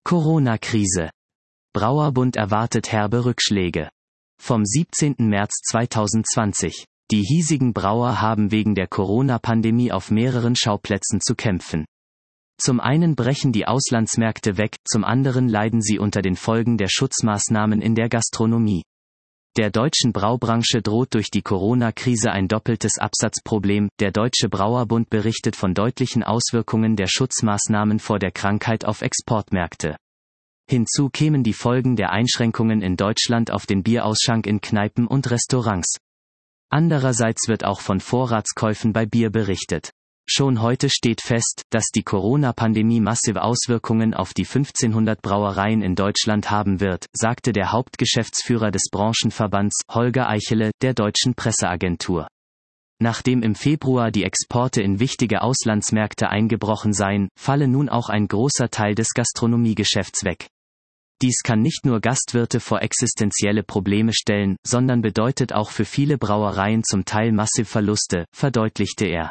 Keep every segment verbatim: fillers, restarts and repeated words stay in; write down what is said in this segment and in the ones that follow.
Corona-Krise. Brauerbund erwartet herbe Rückschläge. Vom siebzehnten März zweitausendzwanzig. Die hiesigen Brauer haben wegen der Corona-Pandemie auf mehreren Schauplätzen zu kämpfen. Zum einen brechen die Auslandsmärkte weg, zum anderen leiden sie unter den Folgen der Schutzmaßnahmen in der Gastronomie. Der deutschen Braubranche droht durch die Corona-Krise ein doppeltes Absatzproblem. Der Deutsche Brauerbund berichtet von deutlichen Auswirkungen der Schutzmaßnahmen vor der Krankheit auf Exportmärkte. Hinzu kämen die Folgen der Einschränkungen in Deutschland auf den Bierausschank in Kneipen und Restaurants. Andererseits wird auch von Vorratskäufen bei Bier berichtet. Schon heute steht fest, dass die Corona-Pandemie massive Auswirkungen auf die fünfzehnhundert Brauereien in Deutschland haben wird, sagte der Hauptgeschäftsführer des Branchenverbands, Holger Eichele, der deutschen Presseagentur. Nachdem im Februar die Exporte in wichtige Auslandsmärkte eingebrochen seien, falle nun auch ein großer Teil des Gastronomiegeschäfts weg. Dies kann nicht nur Gastwirte vor existenzielle Probleme stellen, sondern bedeutet auch für viele Brauereien zum Teil massive Verluste, verdeutlichte er.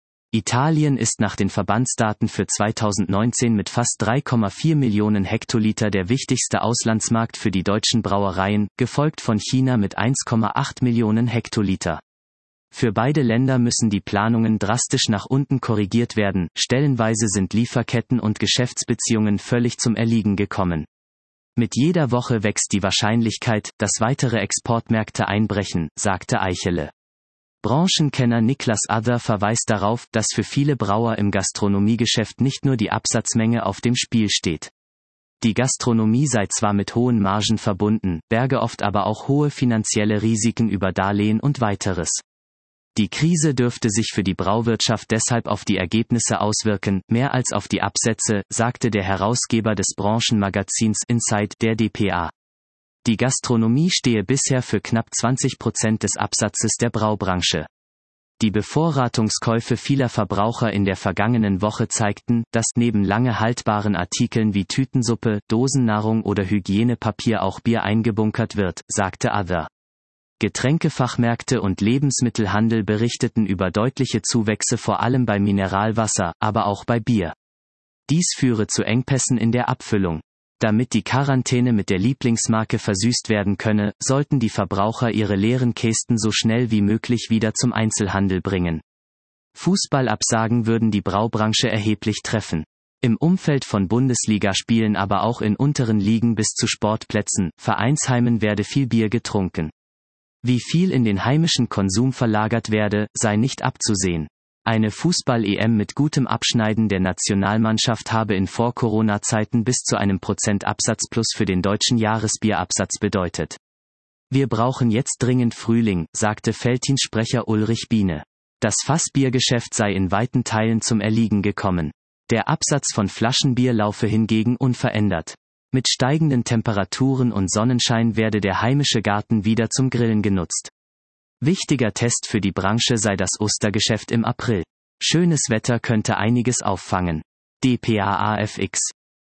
Italien ist nach den Verbandsdaten für zweitausendneunzehn mit fast drei Komma vier Millionen Hektoliter der wichtigste Auslandsmarkt für die deutschen Brauereien, gefolgt von China mit eins Komma acht Millionen Hektoliter. Für beide Länder müssen die Planungen drastisch nach unten korrigiert werden, stellenweise sind Lieferketten und Geschäftsbeziehungen völlig zum Erliegen gekommen. Mit jeder Woche wächst die Wahrscheinlichkeit, dass weitere Exportmärkte einbrechen, sagte Eichele. Branchenkenner Niklas Other verweist darauf, dass für viele Brauer im Gastronomiegeschäft nicht nur die Absatzmenge auf dem Spiel steht. Die Gastronomie sei zwar mit hohen Margen verbunden, berge oft aber auch hohe finanzielle Risiken über Darlehen und weiteres. Die Krise dürfte sich für die Brauwirtschaft deshalb auf die Ergebnisse auswirken, mehr als auf die Absätze, sagte der Herausgeber des Branchenmagazins Inside, der D P A. Die Gastronomie stehe bisher für knapp zwanzig Prozent des Absatzes der Braubranche. Die Bevorratungskäufe vieler Verbraucher in der vergangenen Woche zeigten, dass neben lange haltbaren Artikeln wie Tütensuppe, Dosennahrung oder Hygienepapier auch Bier eingebunkert wird, sagte Other. Getränkefachmärkte und Lebensmittelhandel berichteten über deutliche Zuwächse vor allem bei Mineralwasser, aber auch bei Bier. Dies führe zu Engpässen in der Abfüllung. Damit die Quarantäne mit der Lieblingsmarke versüßt werden könne, sollten die Verbraucher ihre leeren Kästen so schnell wie möglich wieder zum Einzelhandel bringen. Fußballabsagen würden die Braubranche erheblich treffen. Im Umfeld von Bundesligaspielen, aber auch in unteren Ligen bis zu Sportplätzen, Vereinsheimen werde viel Bier getrunken. Wie viel in den heimischen Konsum verlagert werde, sei nicht abzusehen. Eine Fußball-E M mit gutem Abschneiden der Nationalmannschaft habe in Vor-Corona-Zeiten bis zu einem Prozent Absatzplus für den deutschen Jahresbierabsatz bedeutet. Wir brauchen jetzt dringend Frühling, sagte Veltins-Sprecher Ulrich Biene. Das Fassbiergeschäft sei in weiten Teilen zum Erliegen gekommen. Der Absatz von Flaschenbier laufe hingegen unverändert. Mit steigenden Temperaturen und Sonnenschein werde der heimische Garten wieder zum Grillen genutzt. Wichtiger Test für die Branche sei das Ostergeschäft im April. Schönes Wetter könnte einiges auffangen. D P A A F X